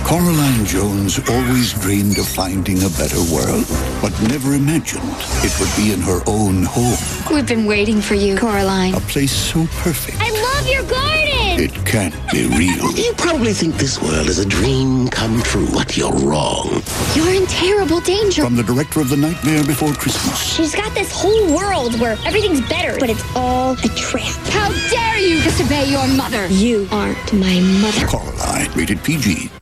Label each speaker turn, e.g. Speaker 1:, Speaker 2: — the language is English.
Speaker 1: Coraline Jones always dreamed of finding a better world, but never imagined it would be in her own home.
Speaker 2: We've been waiting for you, Coraline.
Speaker 1: A place so perfect.
Speaker 2: I love your garden!
Speaker 1: It can't be real.
Speaker 3: You probably think this world is a dream come true, but you're wrong.
Speaker 2: You're in terrible danger.
Speaker 1: From the director of The Nightmare Before Christmas.
Speaker 4: She's got this whole world where everything's better, but it's all a trap.
Speaker 2: How dare you disobey your mother?
Speaker 4: You aren't my mother.
Speaker 1: Coraline, rated PG.